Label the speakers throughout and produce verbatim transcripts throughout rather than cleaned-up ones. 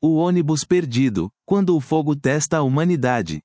Speaker 1: O ônibus perdido, quando o fogo testa a humanidade.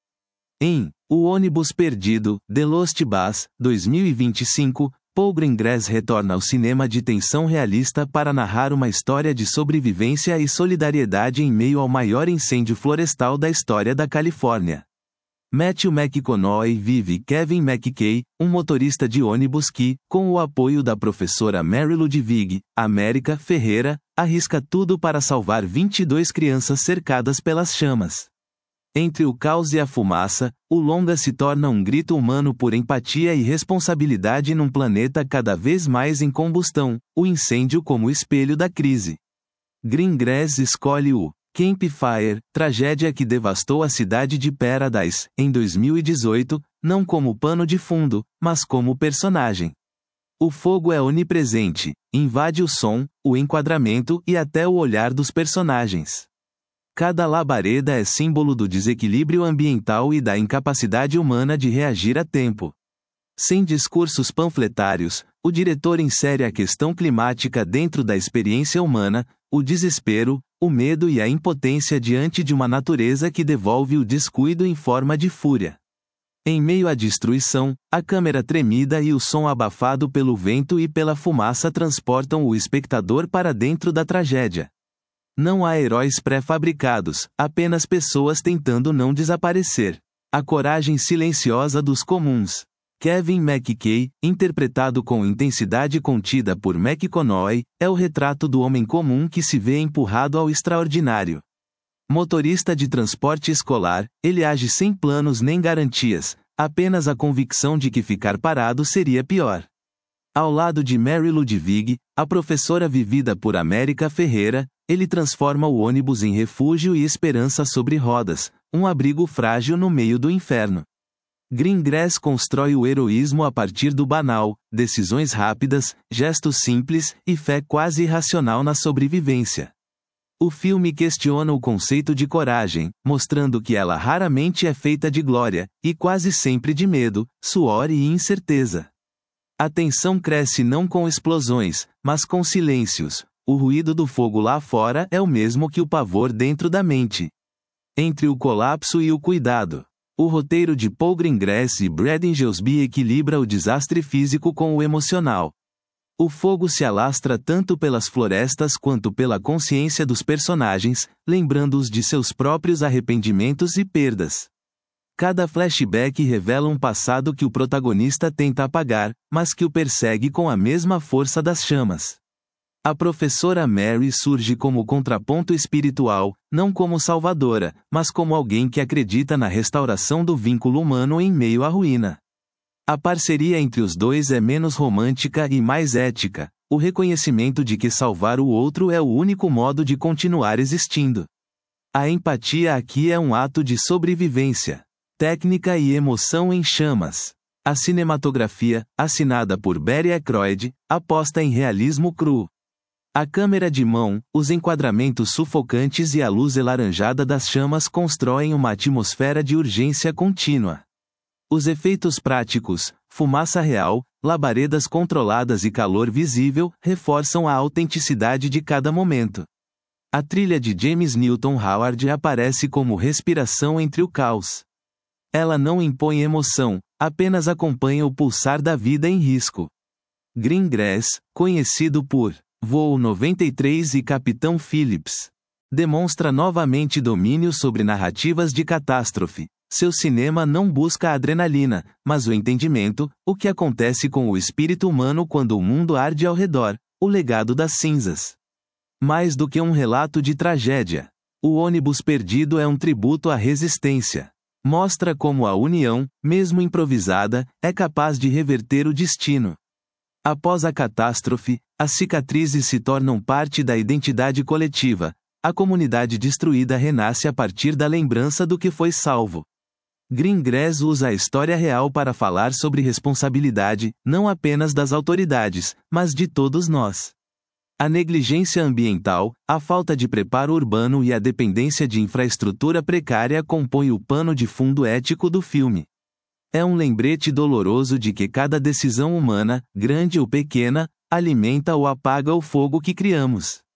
Speaker 1: Em O ônibus perdido, The Lost Bus, dois mil e vinte e cinco, Paul Greengrass retorna ao cinema de tensão realista para narrar uma história de sobrevivência e solidariedade em meio ao maior incêndio florestal da história da Califórnia. Matthew McConaughey vive Kevin McKay, um motorista de ônibus que, com o apoio da professora Mary Ludwig, América Ferreira, arrisca tudo para salvar vinte e duas crianças cercadas pelas chamas. Entre o caos e a fumaça, o longa se torna um grito humano por empatia e responsabilidade num planeta cada vez mais em combustão, o incêndio como espelho da crise. Greengrass escolhe o Camp Fire, tragédia que devastou a cidade de Paradise, em dois mil e dezoito, não como pano de fundo, mas como personagem. O fogo é onipresente, invade o som, o enquadramento e até o olhar dos personagens. Cada labareda é símbolo do desequilíbrio ambiental e da incapacidade humana de reagir a tempo. Sem discursos panfletários, o diretor insere a questão climática dentro da experiência humana, o desespero, o medo e a impotência diante de uma natureza que devolve o descuido em forma de fúria. Em meio à destruição, a câmera tremida e o som abafado pelo vento e pela fumaça transportam o espectador para dentro da tragédia. Não há heróis pré-fabricados, apenas pessoas tentando não desaparecer. A coragem silenciosa dos comuns. Kevin McKay, interpretado com intensidade contida por McConaughey, é o retrato do homem comum que se vê empurrado ao extraordinário. Motorista de transporte escolar, ele age sem planos nem garantias, apenas a convicção de que ficar parado seria pior. Ao lado de Mary Ludwig, a professora vivida por América Ferreira, ele transforma o ônibus em refúgio e esperança sobre rodas, um abrigo frágil no meio do inferno. Greengrass constrói o heroísmo a partir do banal, decisões rápidas, gestos simples e fé quase irracional na sobrevivência. O filme questiona o conceito de coragem, mostrando que ela raramente é feita de glória, e quase sempre de medo, suor e incerteza. A tensão cresce não com explosões, mas com silêncios. O ruído do fogo lá fora é o mesmo que o pavor dentro da mente. Entre o colapso e o cuidado. O roteiro de Paul Greengrass e Brad Ingelsby equilibra o desastre físico com o emocional. O fogo se alastra tanto pelas florestas quanto pela consciência dos personagens, lembrando-os de seus próprios arrependimentos e perdas. Cada flashback revela um passado que o protagonista tenta apagar, mas que o persegue com a mesma força das chamas. A professora Mary surge como contraponto espiritual, não como salvadora, mas como alguém que acredita na restauração do vínculo humano em meio à ruína. A parceria entre os dois é menos romântica e mais ética, o reconhecimento de que salvar o outro é o único modo de continuar existindo. A empatia aqui é um ato de sobrevivência, técnica e emoção em chamas. A cinematografia, assinada por Barry Ackroyd, aposta em realismo cru. A câmera de mão, os enquadramentos sufocantes e a luz alaranjada das chamas constroem uma atmosfera de urgência contínua. Os efeitos práticos, fumaça real, labaredas controladas e calor visível, reforçam a autenticidade de cada momento. A trilha de James Newton Howard aparece como respiração entre o caos. Ela não impõe emoção, apenas acompanha o pulsar da vida em risco. Greengrass, conhecido por Voo noventa e três e Capitão Phillips, demonstra novamente domínio sobre narrativas de catástrofe. Seu cinema não busca a adrenalina, mas o entendimento, o que acontece com o espírito humano quando o mundo arde ao redor, o legado das cinzas. Mais do que um relato de tragédia, O Ônibus Perdido é um tributo à resistência. Mostra como a união, mesmo improvisada, é capaz de reverter o destino. Após a catástrofe, as cicatrizes se tornam parte da identidade coletiva. A comunidade destruída renasce a partir da lembrança do que foi salvo. Greengrass usa a história real para falar sobre responsabilidade, não apenas das autoridades, mas de todos nós. A negligência ambiental, a falta de preparo urbano e a dependência de infraestrutura precária compõem o pano de fundo ético do filme. É um lembrete doloroso de que cada decisão humana, grande ou pequena, alimenta ou apaga o fogo que criamos.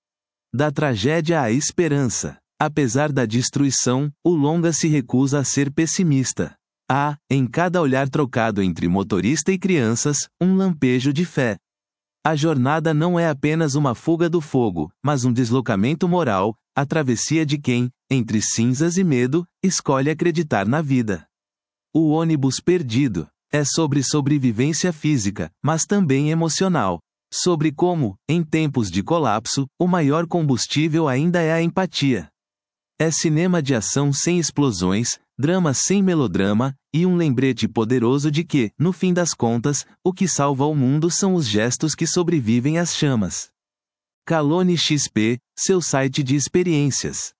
Speaker 1: Da tragédia à esperança. Apesar da destruição, o longa se recusa a ser pessimista. Há, em cada olhar trocado entre motorista e crianças, um lampejo de fé. A jornada não é apenas uma fuga do fogo, mas um deslocamento moral, a travessia de quem, entre cinzas e medo, escolhe acreditar na vida. O ônibus perdido é sobre sobrevivência física, mas também emocional. Sobre como, em tempos de colapso, o maior combustível ainda é a empatia. É cinema de ação sem explosões, drama sem melodrama, e um lembrete poderoso de que, no fim das contas, o que salva o mundo são os gestos que sobrevivem às chamas. Calone X P, seu site de experiências.